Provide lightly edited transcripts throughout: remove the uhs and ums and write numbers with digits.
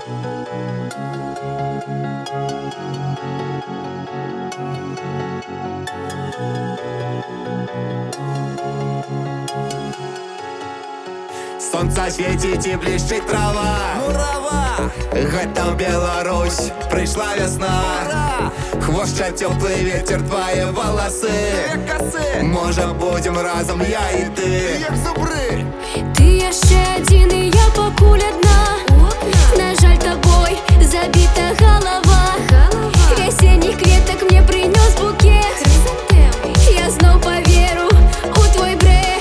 Сонце світить і блищить трава. Мурава! Гэта Беларусь, прийшла весна. Хвоща теплый ветер твои волосы. Як коси, Може будем разом, я і ти. як зубри. Ти я ще один, і я покуль одна. На жаль, тобой забита голова. Весенних кветок мне принес букет. Я знов поверу у твой бред.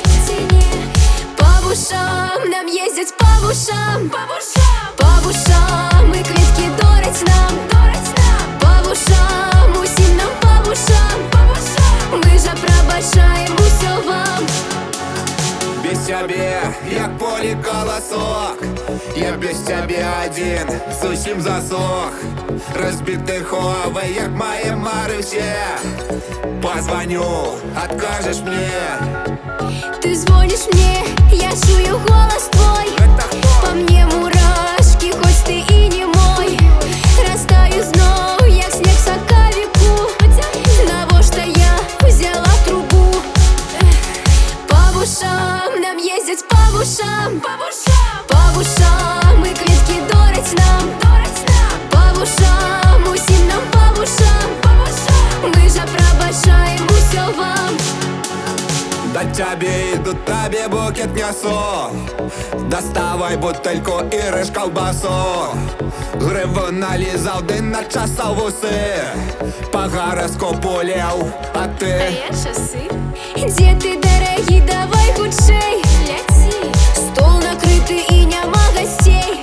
По ушам нам ездить, по ушам. По ушам і квітки дорять нам. По ушам, усім нам по ушам. Ми же пробачаємо усё вам. Без тебе, як поле колосок. Я без тебе один, сусім засох. Разбитый Huawei, як мої мари все. Позвоню, откажешь мне. Ты звонишь мне, я чую голос твой. Это кто? По мне мурашки, хоть ты и не мой. Растаю знов, як снег в соковику. Того, что я взяла трубу. По ушам нам ездить, по ушам. По ушам и квітки дорять нам. По ушам, усім нам по ушам. Ми же пробачаємо усё вам. До тебе иду, тебе букет несу. Доставай бутыльку и рыж колбасу. Гриву нализал, да на часов усы. По гороскопу лев, а ты? Часы. Где ты, дорогий, давай худшей. Стол накрытый и нема гостей.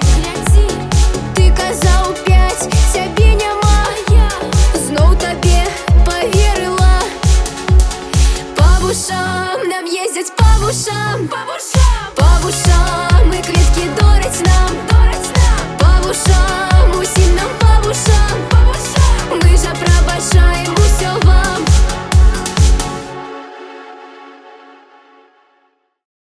Ты казав 5, тебе нема. Знов тебе поверила. По ушам нам ездить, по ушам. По ушам.